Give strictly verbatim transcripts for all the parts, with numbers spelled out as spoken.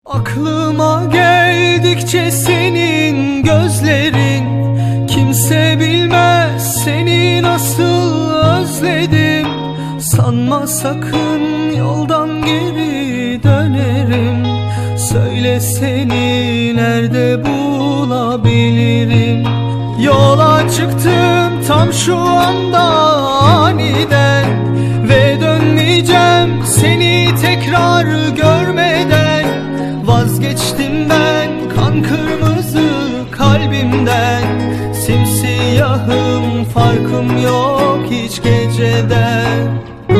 Aklıma geldikçe senin gözlerin, kimse bilmez seni nasıl özledim. Sanma sakın yoldan geri dönerim. Söyle seni nerede bulabilirim. Yola çıktım tam şu anda aniden, ve dönmeyeceğim seni tekrar görmeden. Vazgeçtim ben kan kırmızı kalbimden. Simsiyahım, farkım yok hiç geceden.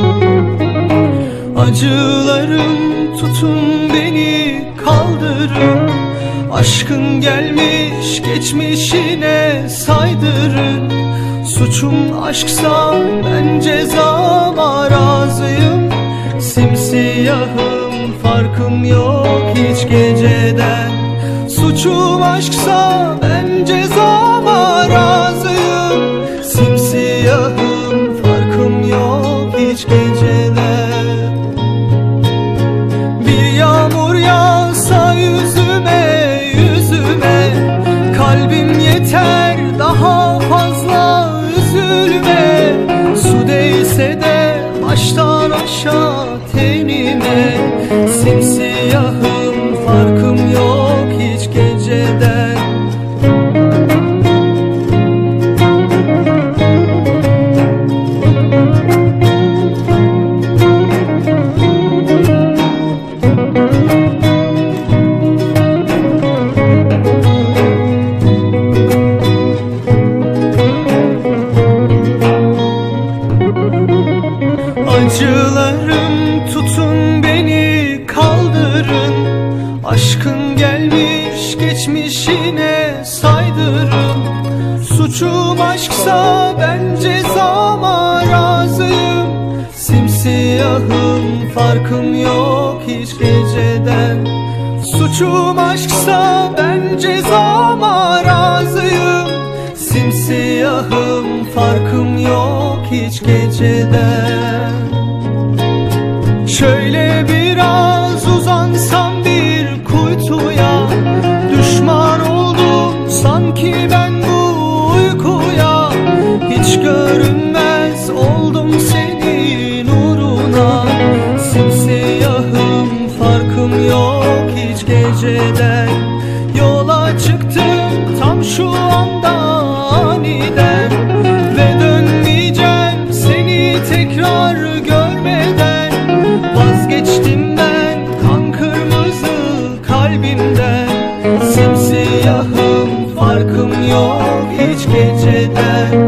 Acılarım tutun beni kaldırın. Aşkın gelmiş geçmişine saydırın. Suçum aşksa ben cezama razıyım. Simsiyahım, farkım yok hiç geceden. Suçum aşksa ben cezama razıyım. Simsiyahım, farkım yok hiç geceden. Bir yağmur yağsa yüzüme yüzüme, kalbim yeter daha fazla üzülme. Su değse de baştan aşağı tenime. Simsiyahım, farkım yok hiç geceden. Acılarım tutun beni kaldırın. Aşkın gelmiş geçmişine saydırın. Suçum aşksa ben cezama razıyım. Simsiyahım, farkım yok hiç geceden. Suçum aşksa ben cezama razıyım. Simsiyahım, farkım yok hiç geceden. Şöyle biraz uzansam bir kuytuya, düşman oldum sanki ben bu uykuya. Hiç görünmez oldum senin uğruna. Simsiyahım, farkım yok hiç geceden. Yola çıktım tam şu anda aniden, ve dönmeyeceğim seni tekrar görmeden. Vazgeçtim ben kan kırmızı kalbimden. Simsiyahım, farkım yok hiç geceden.